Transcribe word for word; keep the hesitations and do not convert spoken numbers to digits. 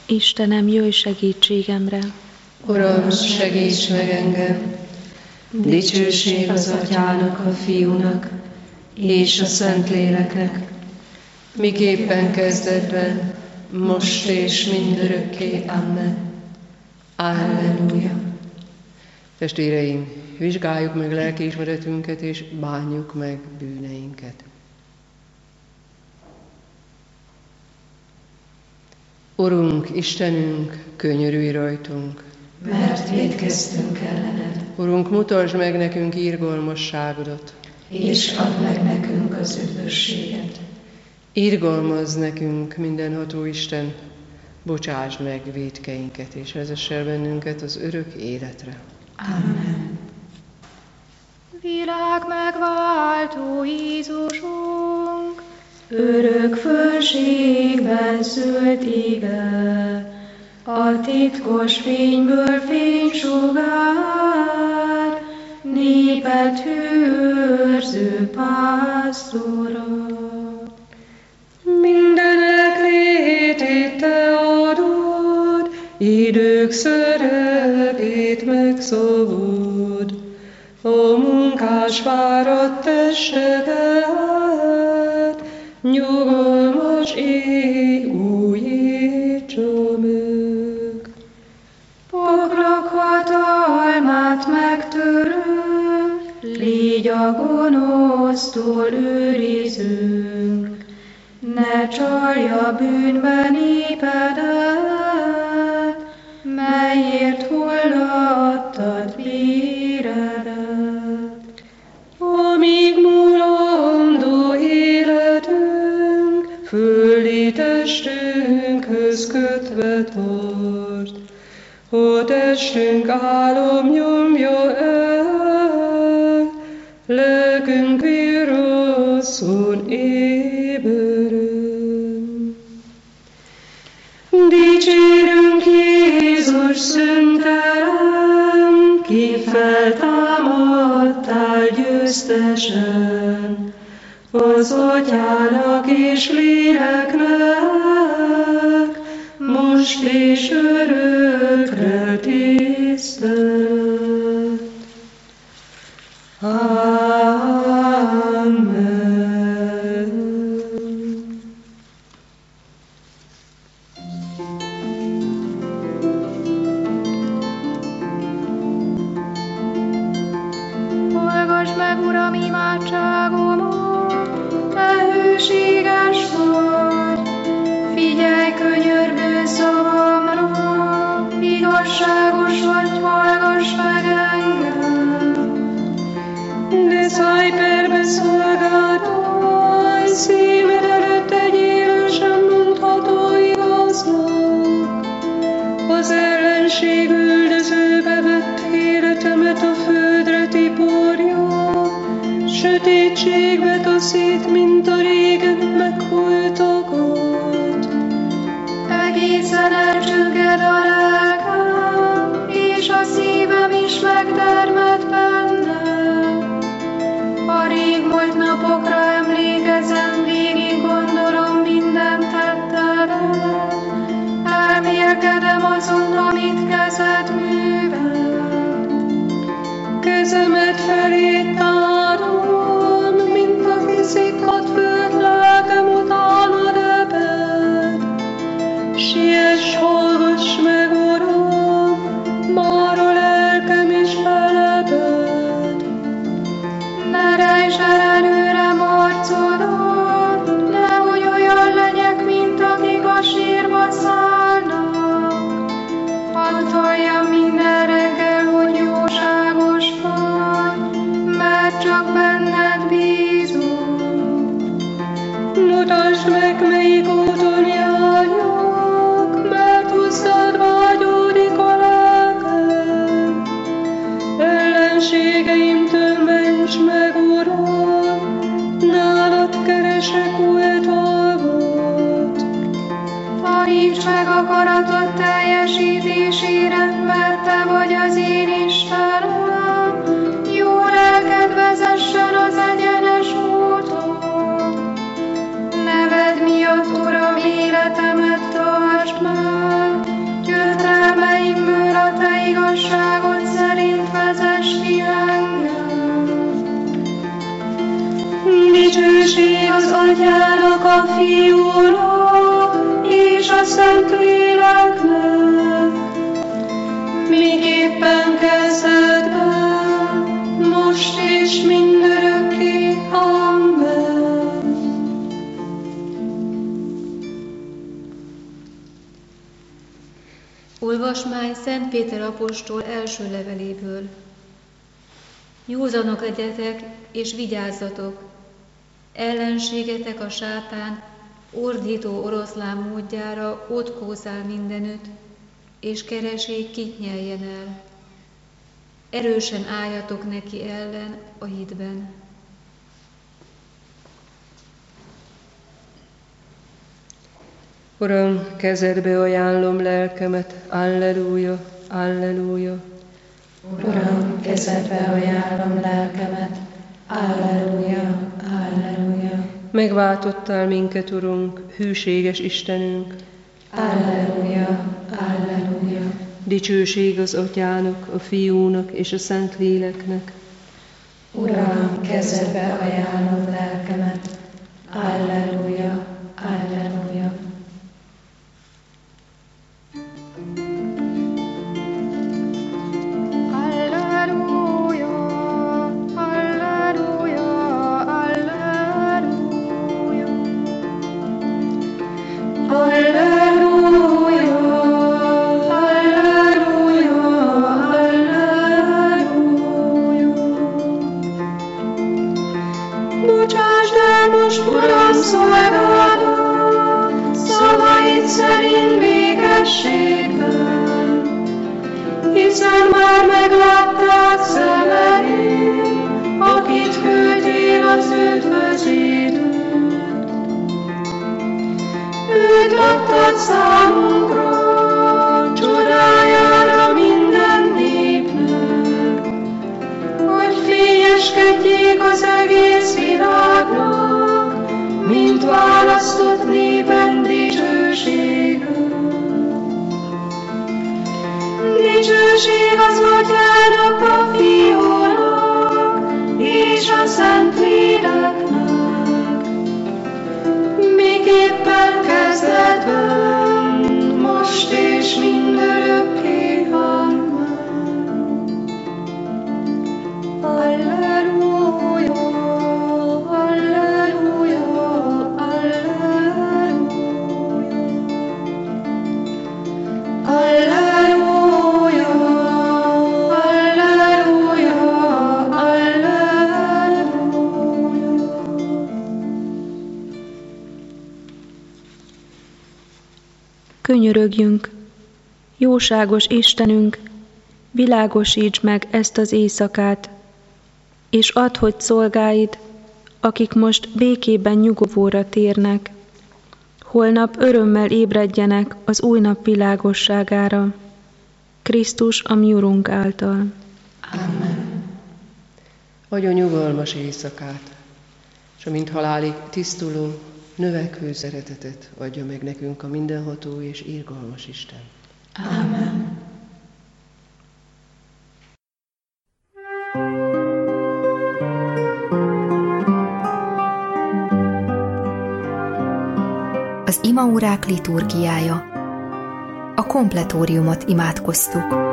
Istenem, jöjj segítségemre! Uram, segíts meg engem! Dicsőség az Atyának, a Fiúnak és a Szentléleknek, miképpen kezdetben, most és mindörökké. Amen. Alleluja. Testvéreim, vizsgáljuk meg lelkiismeretünket és bánjuk meg bűneinket. Urunk, Istenünk, könyörülj rajtunk, mert vétkeztünk ellened. Urunk, mutasd meg nekünk irgalmasságodat, és add meg nekünk az üdvösséget. Irgalmazz nekünk, mindenható Isten, bocsásd meg vétkeinket, és vezess el bennünket az örök életre. Amen. Világ megváltó Jézusunk, örök fölségben szült ige, a titkos fényből fénysugár, népet hűőrző pásztora. Mindenek létét te adod, idők szerepét megszabod, a munkás fáradt testeket, nyugalmas éj újítsa meg. Poklok hatalmát megtörő, légy a gonosztól őrizünk, ne csalja bűnbe népedet, melyért hullattad véredet. Amíg mulandó életünk, földi testünkhöz kötve tart, a testünk álom nyomja el, lelkünk virrasszon éberen. Dicsérünk Jézus szünterem, ki feltámadtál győztesen, az Atyának és Léleknek, most és örökre tisztelet. Amen. hallgass meg, Uram, imádságomat, te hűséges vagy, figyelj könyörgő szavamra, igazságos vagy, hallgass meg engem. De szállj perbe szolgáltáj, szímed előtt egy élősen mondható igaznak. Az ellenség üldözőbe vett életemet a földre tiporja, sötétségbe taszít, mint a régen meghultakat. Egészen elcsügged a lelkem, és a szívem is megdermed bennem. A régmúlt napokra emlékezem, végig gondolom minden tettedet. Elmélkedem azon, amit kezed művelt. Kezemet felé tárom, mint aki szikkadt föld, lelkem utánad ebed. Siess, hallgass meg, Uram, már a lelkem is felebed. Ne rejtsd el előrem arcodat, nehogy olyan legyek, mint akik a sírba szállnak. Hadd halljam minden reggel, hogy jóságos vagy, mert csak benned bízom. Mutasd meg, melyik úton járjak, mert hozzád vágyódik a lelkem. Ellenségeimtől ments meg, Uram, nálad keresek oltalmat. Taníts meg akaratod teljesítésére, mert te vagy az én Istenem. Jó lelked vezessen az egyenes úton. Neved miatt, Uram, életemet tartsd meg, Fiúnak és a Szentléleknek, miképpen kezdetben, most és mindörökké. Amen. Olvasmány Szent Péter apostol első leveléből. Józanok legyetek és vigyázzatok! Ellenségetek a sátán ordító oroszlán módjára ott kószál mindenütt, és keresi, kit nyeljen el. Erősen álljatok neki ellen a hitben. Uram, kezedbe ajánlom lelkemet, alleluja, alleluja. Uram, kezedbe ajánlom lelkemet, alleluja, alleluja. Megváltottál minket, Urunk, hűséges Istenünk. Alleluja, alleluja. Dicsőség az Atyának, a Fiúnak és a Szentléleknek. Uram, kezedbe ajánlom lelkemet, alleluja, alleluja. Szerint békességben, hiszen már meglátták szemeid, akit küldtél az üdvözítőt. Őt adtad számunkra, csodájára minden népnek, hogy fényeskedjék az egész világnak, mint választott népen dicsőségünk. Dicsőség az Atyának, a Fiúnak és a Szentléleknek, miképpen kezdetben, most és mindörökké. Amen. Alleluja, alleluja, alleluja. Alleluja, alleluja, alleluja. Könyörögjünk, jóságos Istenünk, világosítsd meg ezt az éjszakát, és add, hogy szolgáid, akik most békében nyugovóra térnek, holnap örömmel ébredjenek az új nap világosságára, Krisztus a mi Urunk által. Amen. Adjon nyugalmas éjszakát, és amint halálig tisztuló, növekvő szeretetet adja meg nekünk a mindenható és irgalmas Isten. Amen. Az imaórák liturgiája. A kompletóriumot imádkoztuk.